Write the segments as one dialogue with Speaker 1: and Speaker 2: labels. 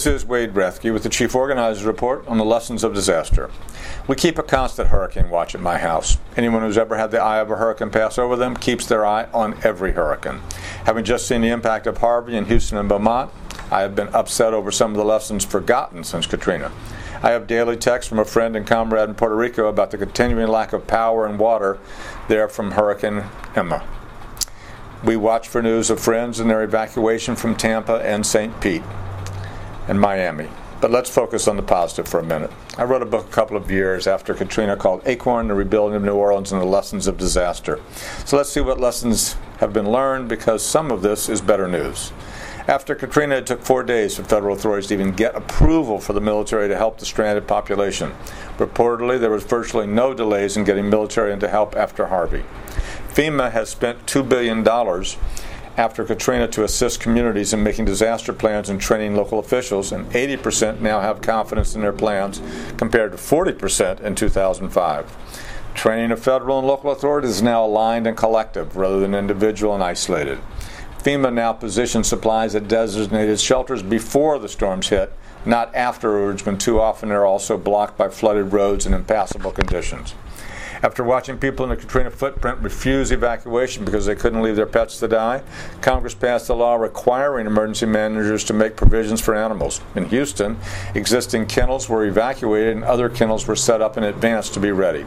Speaker 1: is Wade Rethke with the Chief Organizer's Report on the Lessons of Disaster. We keep a constant hurricane watch at my house. Anyone who's ever had the eye of a hurricane pass over them keeps their eye on every hurricane. Having just seen the impact of Harvey in Houston and Beaumont, I have been upset over some of the lessons forgotten since Katrina. I have daily texts from a friend and comrade in Puerto Rico about the continuing lack of power and water there from Hurricane Irma. We watch for news of friends and their evacuation from Tampa and St. Pete and Miami. But let's focus on the positive for a minute. I wrote a book a couple of years after Katrina called Acorn, the Rebuilding of New Orleans and the Lessons of Disaster. So let's see what lessons have been learned, because some of this is better news. After Katrina, it took 4 days for federal authorities to even get approval for the military to help the stranded population. Reportedly, there was virtually no delays in getting military in to help after Harvey. FEMA has spent $2 billion after Katrina to assist communities in making disaster plans and training local officials, and 80% now have confidence in their plans compared to 40% in 2005. Training of federal and local authorities is now aligned and collective rather than individual and isolated. FEMA now positions supplies at designated shelters before the storms hit, not afterwards, when too often they're also blocked by flooded roads and impassable conditions. After watching people in the Katrina footprint refuse evacuation because they couldn't leave their pets to die, Congress passed a law requiring emergency managers to make provisions for animals. In Houston, existing kennels were evacuated and other kennels were set up in advance to be ready.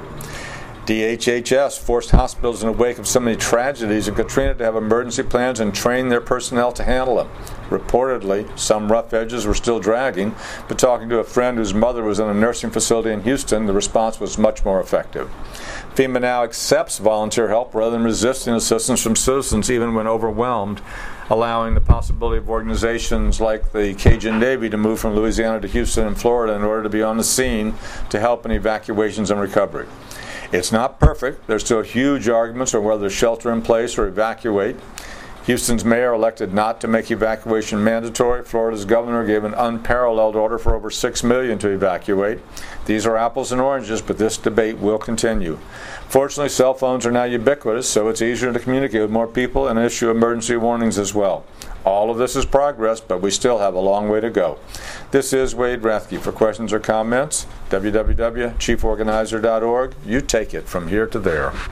Speaker 1: DHHS forced hospitals in the wake of so many tragedies in Katrina to have emergency plans and train their personnel to handle them. Reportedly, some rough edges were still dragging, but talking to a friend whose mother was in a nursing facility in Houston, the response was much more effective. FEMA now accepts volunteer help rather than resisting assistance from citizens even when overwhelmed, allowing the possibility of organizations like the Cajun Navy to move from Louisiana to Houston and Florida in order to be on the scene to help in evacuations and recovery. It's not perfect. There's still huge arguments on whether to shelter in place or evacuate. Houston's mayor elected not to make evacuation mandatory. Florida's governor gave an unparalleled order for over 6 million to evacuate. These are apples and oranges, but this debate will continue. Fortunately, cell phones are now ubiquitous, so it's easier to communicate with more people and issue emergency warnings as well. All of this is progress, but we still have a long way to go. This is Wade Rethke. For questions or comments, www.chieforganizer.org. You take it from here to there.